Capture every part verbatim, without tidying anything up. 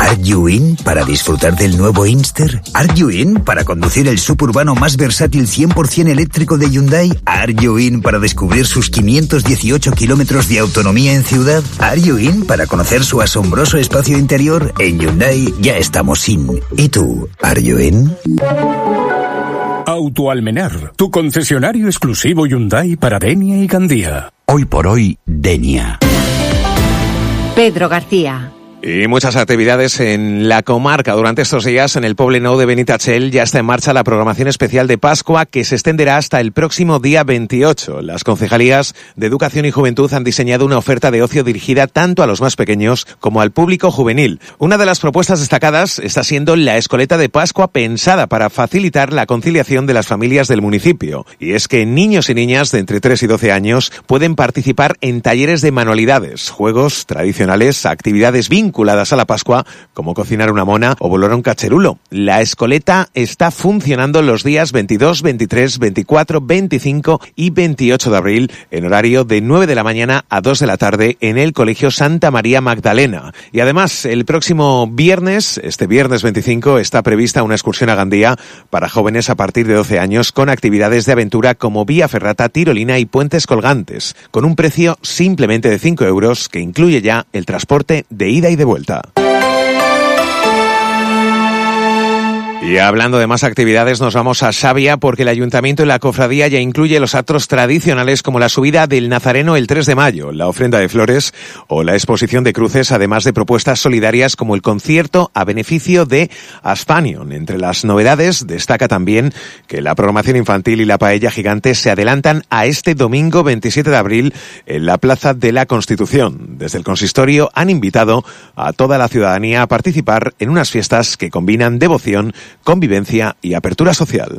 ¿Are you in para disfrutar del nuevo Inster? ¿Are you in para conducir el suburbano más versátil cien por ciento eléctrico de Hyundai? ¿Are you in para descubrir sus quinientos dieciocho kilómetros de autonomía en ciudad? ¿Are you in para conocer su asombroso espacio interior? En Hyundai ya estamos in. ¿Y tú? ¿Are you in? Autoalmenar, tu concesionario exclusivo Hyundai para Denia y Gandía. Hoy por hoy, Denia. Pedro García. Y muchas actividades en la comarca. Durante estos días, en el Poblenou de Benitatxell, ya está en marcha la programación especial de Pascua, que se extenderá hasta el próximo día veintiocho. Las concejalías de Educación y Juventud han diseñado una oferta de ocio dirigida tanto a los más pequeños como al público juvenil. Una de las propuestas destacadas está siendo la escoleta de Pascua, pensada para facilitar la conciliación de las familias del municipio. Y es que niños y niñas de entre tres y doce años pueden participar en talleres de manualidades, juegos tradicionales, actividades vinculadas vinculadas a la Pascua, como cocinar una mona o volar un cacherulo. La escoleta está funcionando los días veintidós, veintitrés, veinticuatro, veinticinco y veintiocho de abril, en horario de nueve de la mañana a dos de la tarde, en el Colegio Santa María Magdalena. Y además, el próximo viernes, este viernes veinticinco, está prevista una excursión a Gandía para jóvenes a partir de doce años, con actividades de aventura como vía ferrata, tirolina y puentes colgantes, con un precio simplemente de cinco euros, que incluye ya el transporte de ida y de vuelta. Y hablando de más actividades, nos vamos a Xàbia, porque el Ayuntamiento y la Cofradía ya incluye los actos tradicionales como la subida del Nazareno el tres de mayo, la ofrenda de flores o la exposición de cruces, además de propuestas solidarias como el concierto a beneficio de Aspanion. Entre las novedades destaca también que la programación infantil y la paella gigante se adelantan a este domingo veintisiete de abril en la Plaza de la Constitución. Desde el consistorio han invitado a toda la ciudadanía a participar en unas fiestas que combinan devoción, convivencia y apertura social.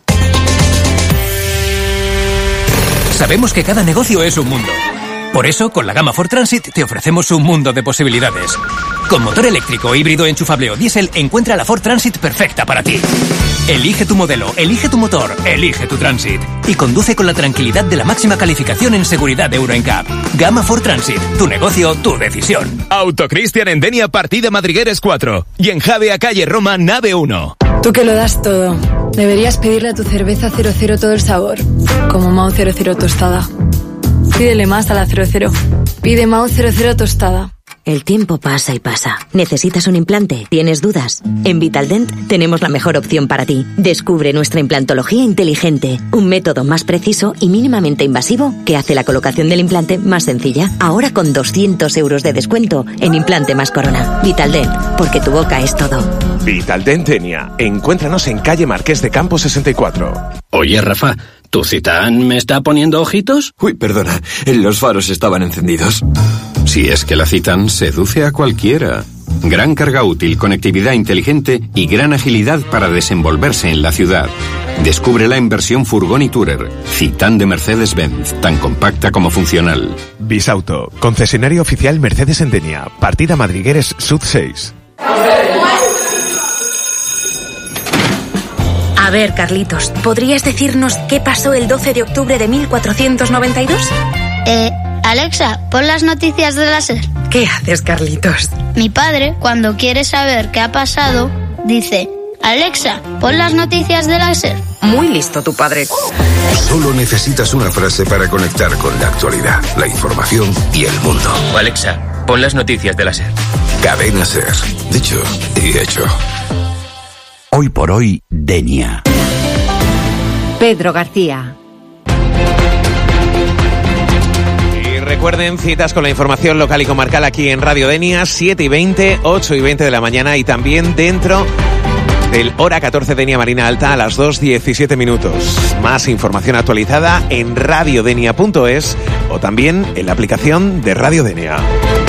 Sabemos que cada negocio es un mundo. Por eso, con la gama Ford Transit te ofrecemos un mundo de posibilidades. Con motor eléctrico, híbrido, enchufable o diésel, encuentra la Ford Transit perfecta para ti. Elige tu modelo, elige tu motor, elige tu Transit. Y conduce con la tranquilidad de la máxima calificación en seguridad de Euro N C A P. Gama Ford Transit, tu negocio, tu decisión. Autocristian en Denia, partida Madrigueres cuatro. Y en Javea, calle Roma, nave uno. Tú que lo das todo, deberías pedirle a tu cerveza cero cero todo el sabor, como Mau cero cero tostada. Pídele más a la cero cero. Pide Mau cero cero tostada. El tiempo pasa y pasa. ¿Necesitas un implante? ¿Tienes dudas? En Vitaldent tenemos la mejor opción para ti. Descubre nuestra implantología inteligente, un método más preciso y mínimamente invasivo que hace la colocación del implante más sencilla. Ahora con doscientos euros de descuento en implante más corona. Vitaldent, porque tu boca es todo. Vitaldent Denia. Encuéntranos en calle Marqués de Campo sesenta y cuatro. Oye, Rafa, ¿tu Citán me está poniendo ojitos? Uy, perdona, los faros estaban encendidos. Si es que la Citán seduce a cualquiera. Gran carga útil, conectividad inteligente y gran agilidad para desenvolverse en la ciudad. Descúbrela en versión furgón y tourer. Citán de Mercedes-Benz, tan compacta como funcional. Bisauto, concesionario oficial Mercedes en Denia, partida Madrigueres Sud seis. A ver, Carlitos, ¿podrías decirnos qué pasó el doce de octubre de mil cuatrocientos noventa y dos? Eh, Alexa, pon las noticias de la SER. ¿Qué haces, Carlitos? Mi padre, cuando quiere saber qué ha pasado, dice: Alexa, pon las noticias de la SER. Muy listo tu padre. Solo necesitas una frase para conectar con la actualidad, la información y el mundo. Alexa, pon las noticias de la SER. Cadena SER. Dicho y hecho. Hoy por hoy, Denia. Pedro García. Y recuerden, citas con la información local y comarcal aquí en Radio Denia, siete y veinte, ocho y veinte de la mañana, y también dentro del Hora catorce Denia Marina Alta a las dos diecisiete minutos. Más información actualizada en radiodenia punto es o también en la aplicación de Radio Denia.